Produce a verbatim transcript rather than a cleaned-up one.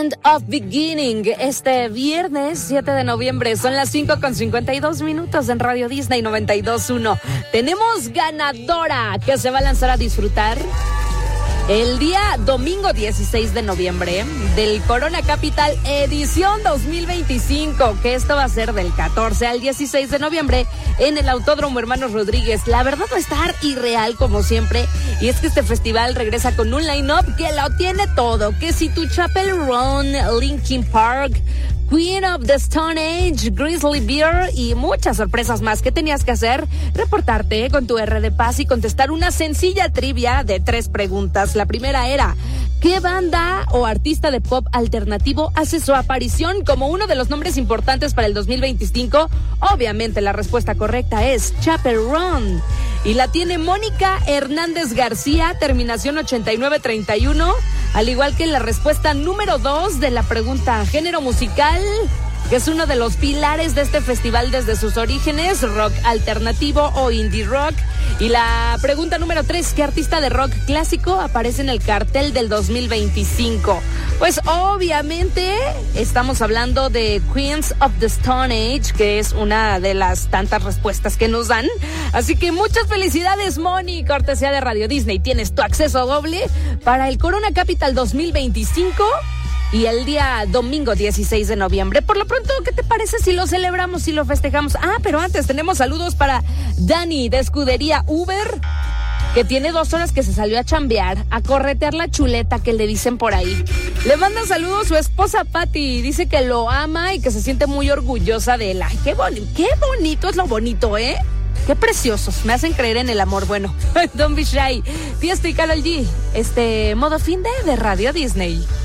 End of Beginning, este viernes siete de noviembre, son las cinco con cincuenta y dos minutos en Radio Disney noventa y dos punto uno. Tenemos ganadora que se va a lanzar a disfrutar el día domingo dieciséis de noviembre del Corona Capital edición dos mil veinticinco, que esto va a ser del catorce al dieciséis de noviembre en el Autódromo Hermanos Rodríguez. La verdad va a estar irreal como siempre, y es que este festival regresa con un line-up que lo tiene todo, que si tu Chapel Run, Linkin Park, Queen of the Stone Age, Grizzly Bear y muchas sorpresas más. ¿Qué tenías que hacer? Reportarte con tu R de Paz y contestar una sencilla trivia de tres preguntas. La primera era: ¿qué banda o artista de pop alternativo hace su aparición como uno de los nombres importantes para el dos mil veinticinco? Obviamente la respuesta correcta es Chapel Run. Y la tiene Mónica Hernández García, terminación ochenta y nueve treinta y uno, al igual que la respuesta número dos de la pregunta género musical, que es uno de los pilares de este festival desde sus orígenes, rock alternativo o indie rock. Y la pregunta número tres, ¿qué artista de rock clásico aparece en el cartel del dos mil veinticinco? Pues obviamente estamos hablando de Queens of the Stone Age, que es una de las tantas respuestas que nos dan. Así que muchas felicidades, Moni, cortesía de Radio Disney. Tienes tu acceso doble para el Corona Capital dos mil veinticinco y el día domingo dieciséis de noviembre. Por lo pronto, ¿qué te parece si lo celebramos, si lo festejamos? Ah, pero antes tenemos saludos para Dani de Escudería Uber, que tiene dos horas que se salió a chambear, a corretear la chuleta que le dicen por ahí. Le manda saludos su esposa Patti, dice que lo ama y que se siente muy orgullosa de él. Ay, qué bonito, qué bonito es lo bonito, ¿eh? Qué preciosos, me hacen creer en el amor. Bueno, Don't Be Shy, Tiesto y Karol G, este modo fin de, de Radio Disney.